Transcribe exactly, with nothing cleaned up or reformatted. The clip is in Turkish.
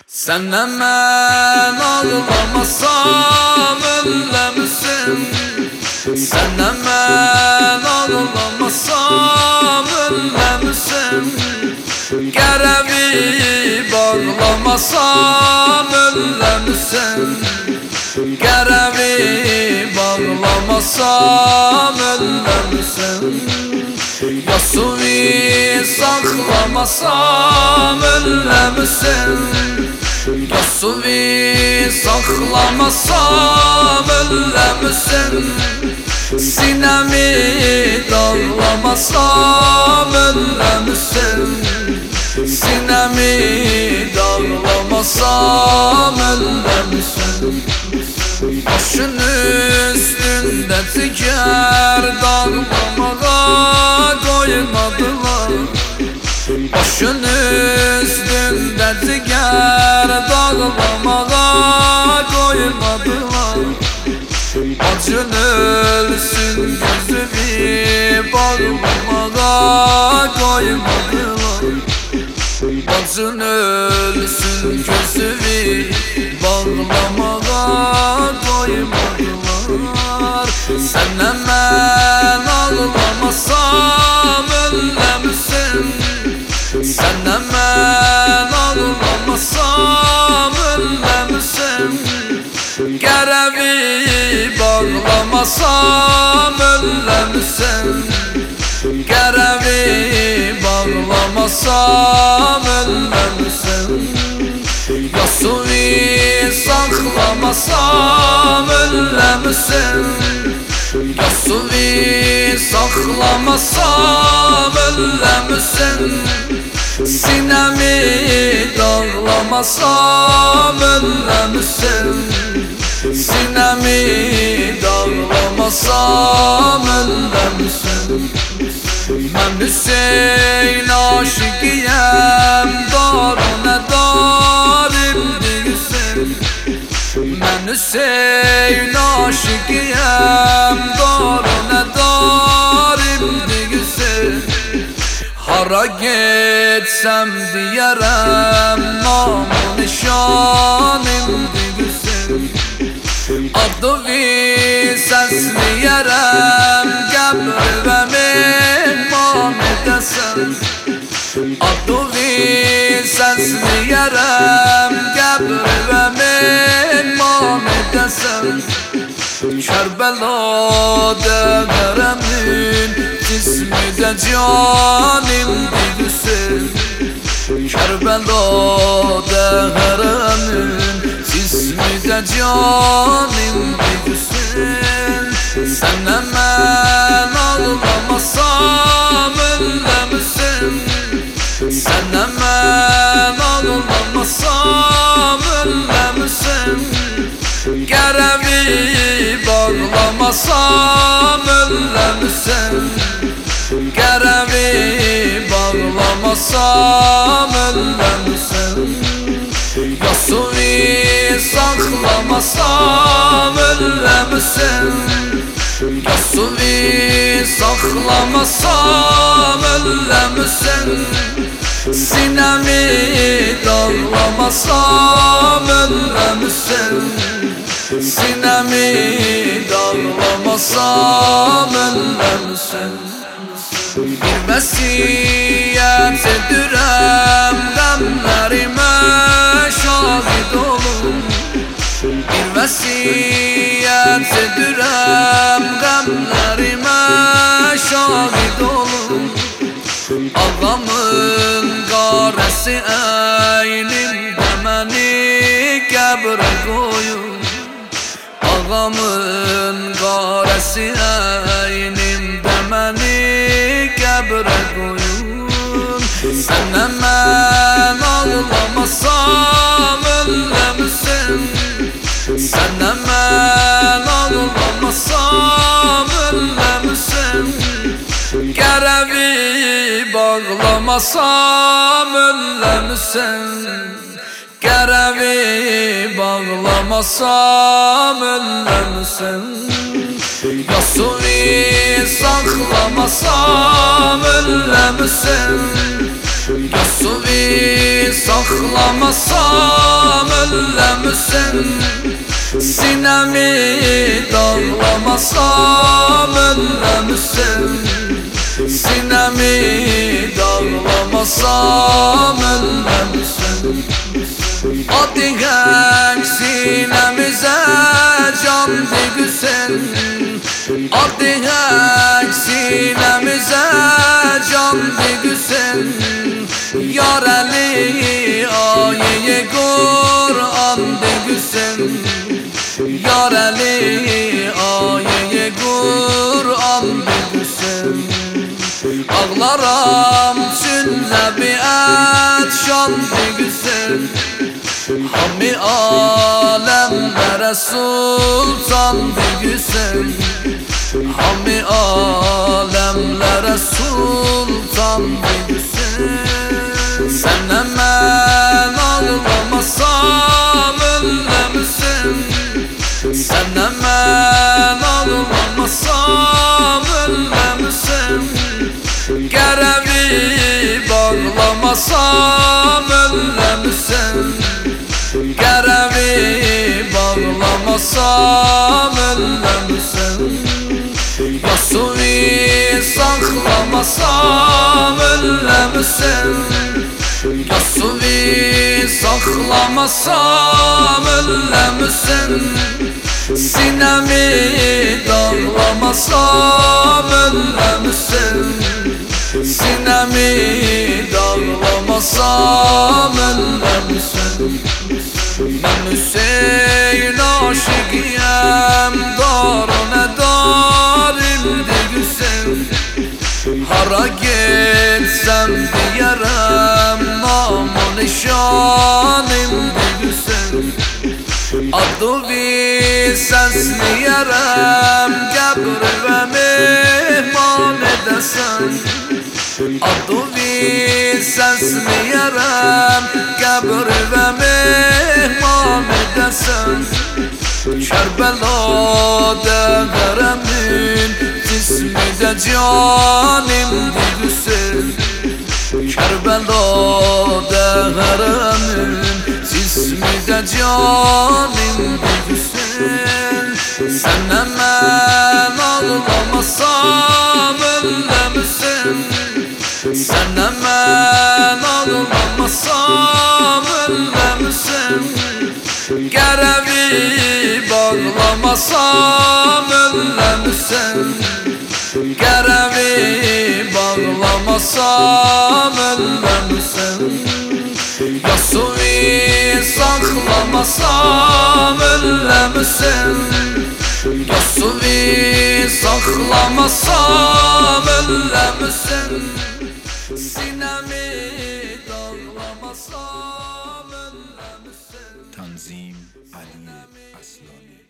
Senden ben ağlamasam öllemişsin. Senden ben ağlamasam öllemişsin. Gerevi bağlamasam öllemişsin. Gerevi bağlamasam öllemişsin. Yasuvi saklamasam öllemişsin. Yasuvi saklamasam öllemişsin. Sinemi dağlamasam öllemişsin. Sinemi dağlamasam öllemişsin. Başın üstünde tiker dağlamaya koymadılar. Başın üstünde tiker dağlamaya koymadılar. Acın ölsün gözümü bağlamaya koymadılar. Acın ölsün gözümü bağlamaya koymadılar. Senden ben ağlamasam öllemişsin. Senden ben ağlamasam öllemişsin. Gerevi bağlamasam öllemişsin. Gerevi bağlamasam öllemişsin. Yasuvi saklamasam öllemişsin. Yasuvi saklamasam öllemişsin. Sinemi dağlamasam öllemişsin. Sinemi dağlamasam öllemişsin. Ben Hüseyin aşıkıyım, darune darim değilsin. Ben Hüseyin aşıkıyım, darune darim değilsin. Hara gitsem diyerem, namı nişanım değilsin. Adı vi sesleyerem, gebrime mehman edesin. Adı vi sesleyerem, gebrime mehman edesin. Kerbela'da veremin cismi de canım değilsin. Kerbela'da veremin cismi de canım değilsin. Senden ben ağlamasam öllemişsin. Senden ben ağlamasam öllemişsin. Gerevi bağlamasam öllemişsin. Gerevi bağlamasam öllemişsin. Yasuvi saklamasam öllemişsin. Yasuvi saklamasam öllemişsin. Sinemi dağlamasam öllemişsin. Sinemi dağlamasam öllemişsin. Bir vesiyet edirem, gamlerime şahit olun. Bir vesiyet edirem, gamlerime şahit olun. Ağamın garesi eynimde məni qəbrə qoyun. Ağamın garesi eynimde məni qəbrə qoyun. Senden ben ağlamasam öllemişsin. Senden ben ağlamasam öllemişsin. Gerevi bağlamasam öllemişsin. Gerevi bağlamasam öllemişsin. Yasuvi saklamasam öllemişsin. Yasuvi saklamasam öllemişsin. Sinemi dağlamasam öllemişsin. Sinemi dağlamasam öllemişsin. Adigek sinemize can digüsen. Adigek sinemize can digüsen. Yar eli ayeye Kur'an digüsen. Yar eli ayeye Kur'an digüsen. Ağlaram sünne biat şan digüsen. Hammi alemlere sultan digüsen. Hammi alemlere sultan digüsen. Senle men ağlamasam öllemişsin. Senle men ağlamasam öllemişsin. Gerevi bağlamasam öllemişsin. Gerevi bağlamasam öllemişsin. Yasuvi saklamasam öllemişsin. Yasuvi saklamasam öllemişsin. Sinemi dağlamasam öllemişsin. Sinemi dağlamasam öllemişsin. Ben Hüseyin aşıkıyım, darına darim digüsen. Hara gitsem diyerim, namı nişanim digüsen. Adı bir sesliyerim, kabri ve mehman edesin. Adı bir sesliyerim, kabri ve mehman edesin. Kerbela'da garemin, cismi de canim digüsen. Kerbela'da garemin, cismi de canim digüsen. Senle men ağlamasam öllemişsin. Senle men ağlamasam öllemişsin. Gerevi bağlamasam öllemişsin. Gerevi bağlamasam öllemişsin. Yasuvi saklamasam öllemişsin. Yasuvi saklamasam öllemişsin. Sinemi dağlamasam öllemişsin. Tanzim Ali Aslani.